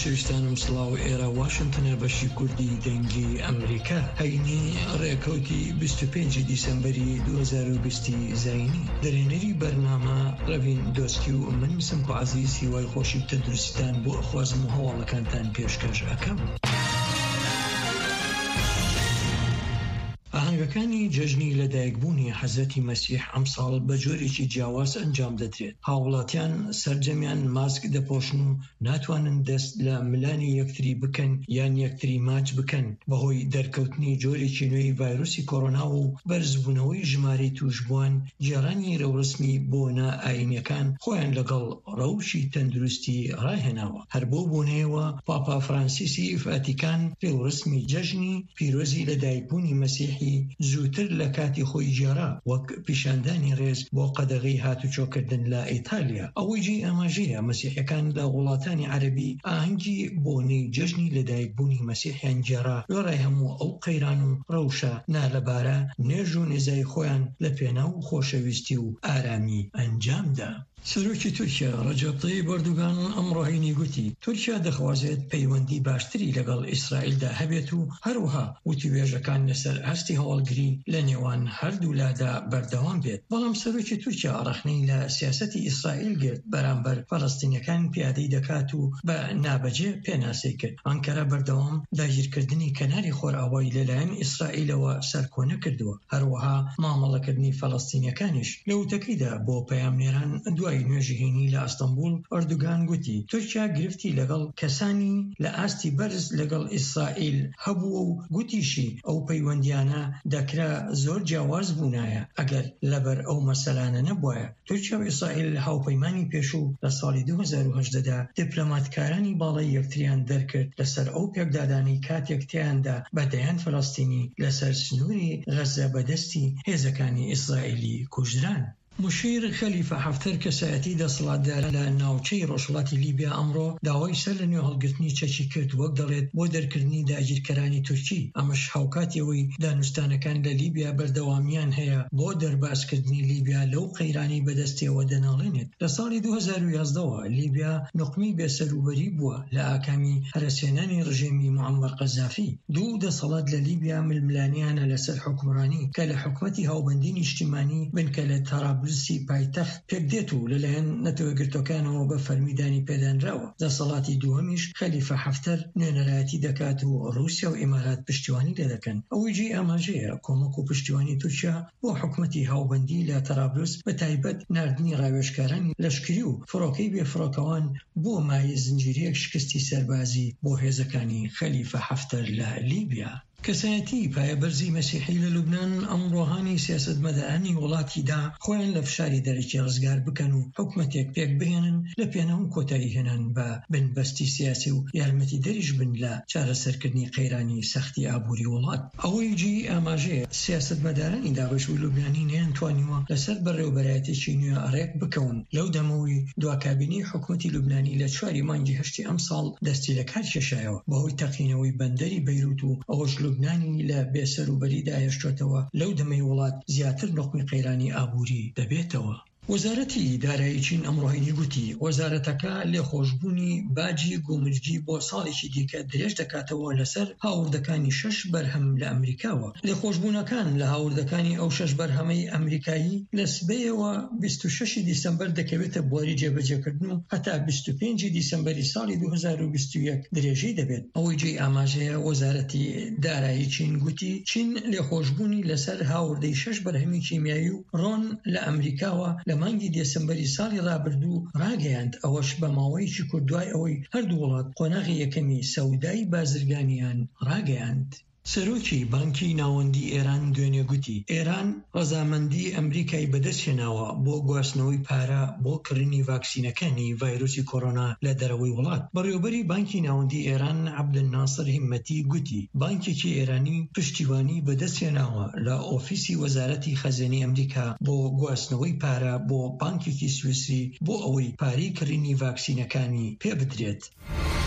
خۆشەویستانم سڵاو ئێرە واشنتنە بەشی کوردی دەنگی ئەمریکا هەینی ڕێکەوتی 25 دیسەمبەری 2020 زاینی دەرێنەری بەرنامە ڕەڤین دۆسکی و من سمکو عەزیز هیوای خۆشی و تەندروستیتان بۆ ئەخوازم و هەواڵەکانتان پێشکەش ئەکەم. ئاهەنگەکانی جەژنی لەدایکبوونی حەزرەتی مەسیح ئەم ساڵ بە جۆرێکی جیاواز ئەنجام دەدرێت. هاوڵاتیان سەرجەمیان ماسک دەپۆشن و ناتوانن دەست لە ملانی یەکتری بکەن یان یەکتری ماچ بکەن بەهۆی دەرکەوتنی جۆرێکی نوێی ڤایرۆسی کۆڕۆنا و بەرزبوونەوەی ژمارەی توشبووان. جێڕانی ڕێوڕسمی بۆ نائینیەکان خۆیان لەگەڵ ڕەوشی تەندروستی ڕاهێناوە. هەر بۆ بوونەوە پاپا فرانسیسی ڤاتیکان ڕێوڕسمی جەژنی پیرۆزی لەدایکبوونی مەسیحی زووتر لە کاتی خۆی جێڕا وەک پیشاندانی ڕێز بۆ قەدەغەی هاتوچۆکردن لە ئیتالیا. ئەوەی جێ ئاماژەیە مەسیحیەکان لە وڵاتانی عەرەبی ئاهەنگی بۆنەی جەژنی لەدایکبوونی مەسیحیان جێڕا لەڕای هەموو ئەو قەیران و ڕەوشە نالەبارە نێژ و نێزای خۆیان لە پێناو خۆشەویستی و ئارامی ئەنجامدا. سەرۆکی تورکیا ڕەجەب تەیب ئەردوغان ئەمڕۆ هەینی گوتی تورکیا دەخوازێت پەیوەندی باشتری لەگەڵ ئیسرائیلدا هەبێت و هەروەها وتیوێژەکان لەسەر هەستی هەواڵگری لە نێوان هەردوولادا بەردەوام بێت. بەڵام سەرۆکی تورکیا ڕەخنەی لە سیاسەتی ئیسرائیل گرت بەرامبەر فەڵەستینیەکان پیادەی دەکات و بە نابەجێ پێناسی کرد. ئەنکەرە بەردەوام داگیرکردنی کەناری خۆرئاوای لەلایەن ئیسرائیلەوە سەرکۆنە کردووە. هەروەها مامەڵەکردنی فەڵەستینیەکانیش لە وتەکەیدا بۆ پەیامنێران دوای نوێژی هێنی لە ئەستەمبول ئەردوغان گوتی تورکیا گرفتی لەگەڵ کەسانی لە ئاستی بەرز لەگەڵ ئیسرائیل هەبووە و گوتیشی ئەو پەیوەندیانە دەکرا زۆر جیاواز بوونایە. ئەگەر لەبەر ئەو مەسەلانە نەبووایە تورکیا و ئیسرائیل هاوپەیمانی پێشوو لە ساڵی 2018دا دیپلۆماتکارانی باڵای یەکتریان دەرکرد لەسەر ئەو پێکدادانی کاتێک تیاندا بەدەیان فەڵەستینی لەسەر سنووری غەزە بەدەستی هێزەکانی ئیسرائیلی کوژران. مشیر خەلیفە حەفتەر کەسایەتی دەسەڵاتدار لە ناوچەی ڕۆژهەڵاتی لیبیا ئەمڕۆ داوای سەر لە نوێ هەڵگرتنی چەکی کرد وەک دەڵێت بۆ دەرکردنی داگیرکەرانی تورکی. ئەمەش هاوکاتیەوەی دانوستانەکان لە لیبیا بەردەوامیان هەیە بۆ دەرباسکردنی لیبیا لەو قەیرانی بەدەستیەوە دەناڵێنێت. لە ساڵی 2011ەوە لیبیا نوقمی بێسەروبەری بووە لە ئاکامی هەرەسێنانی ڕژێمی موعەمەر قەزافی. دوو دەسەڵات لە لیبیا ململانیانە لەسەر حکومڕانی کە لە حکومەتی هاوبەندی نیشتیمانی بنکە لە تەرابلسی پایتەخت پێکدێت و لەلایەن نەتەوەگرتوەکانەوە بە فەرمیدانی پێدانراوە. دەسەڵاتی دووەمیش خەلیفە حەفتەر نوێنەرایەتی دەکات و ڕووسیا و ئیمارات پشتیوانی لێ دەکەن. ئەوەی جێ ئاماژەیە کۆمەک و پشتیوانی تورکیا بۆ حکومەتی هاوبەندی لە تەرابلس بە تایبەت ناردنی ڕاوێژکارانی لەشکری و فڕۆکەی بێفڕۆکەوان بۆ مای زنجیرەیەک شکستی سەربازی بۆ هێزەکانی خەلیفە حەفتەر لە لیبیا. کەسایەتی پایەبەرزی مەسیحی لە لوبنان ئەمڕۆهانی سیاسەتمەدارانی وڵاتیدا خۆیان لە فشاری دەرەکی ڕزگار بکەن و حکومەتێک پێک بهێنن لە پێناو کۆتایی هێنان بە بنبەستی سیاسی و یارمەتی دەریش بن لە چارەسەرکردنی قەیرانی سەختی ئابووری وڵات. ئەوەی جی ئاماژەیە سیاسەتمەدارانی دابەشبوو لوبنانی نەیانتوانیوە لەسەر بەڕێوەبەرایەتێکی نوێ ڕێک بکەون. لەو دەمەوەی دوواکابینی حکومەتی لوبنانی لە 4 مانگی 8 ئەم ساڵ دەستی لە کار کێشایەوە بەهۆی تەقینەوەی بەندەری بەیروت و ئەوەش لوبنانی لە بێسەروبەریدا هێشتوێتەوە. لەو دەمەی وڵات زیاتر نوقمی قەیرانی ئابووری دەبێتەوە. وەزارەتی دارایی چین ئەمڕۆهینی گوتی وەزارەتەکە لێخۆشبوونی باجی گومرگی بۆ ساڵێکی دیکە درێژ دەکاتەوە لەسەر هاوردەکانی 6 بەرهەم لە ئەمریکاوە. لێخۆشبوونەکان لە هاوردەکانی ئەو 6 بەرهەمەی ئەمریکایی لە سبەیەوە 26 دیسەمبەر دەکەوێتە بواری جێبەجێکردن و هەتا 25 دیسەمبەری ساڵی 2021 درێژەی دەبێت. ئەوەی جێی ئاماژەیە وەزارەتی دارایی چین گوتی چین لێخۆشبوونی لەسەر هاوردەی 6 بەرهەمی کیمیایی و ڕۆن لە ئەمریکاوە لە مانگی دێسەمبەری ساڵی ڕابردوو ڕاگەیاند. ئەوەش بە ماوەیەکی کوردوای ئەوەی هەردوو وڵات قۆناغی یەکەمی سەودای بازرگانیان ڕاگەیاند. سەرۆکی بانکی ناوەندی ئێران دوێنێ گوتی ئێران ڕەزامەندی ئەمریکای بەدەستهێناوە بۆ گواستنەوەی پارە بۆ کڕینی ڤاکسینەکانی ڤایرۆسی کۆڕۆنا لە دەرەوەی وڵات. بەڕێوەبەری بانکی ناوەندی ئێران عەبدولناسر هیممەتی گوتی بانکێکی ئێرانی پشتیوانی بەدەستهێناوە لە ئۆفیسی وەزارەتی خەزانەی ئەمریکا بۆ گواستنەوەی پارە بۆ بانکێکی سویسری بۆ ئەوەی پارەی کڕینی ڤاکسینەکانی پێ بدرێت.